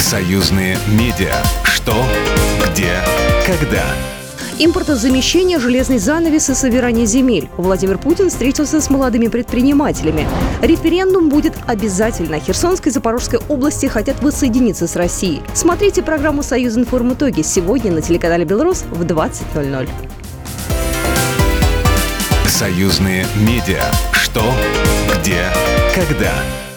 Союзные медиа. Что, где, когда. Импортозамещение, железный занавес и собирание земель. Владимир Путин встретился с молодыми предпринимателями. Референдум будет обязательно. Херсонской и Запорожской области хотят воссоединиться с Россией. Смотрите программу «Союзинформ. Итоги» сегодня на телеканале «Белрос» в 20:00. Союзные медиа. Что, где, когда.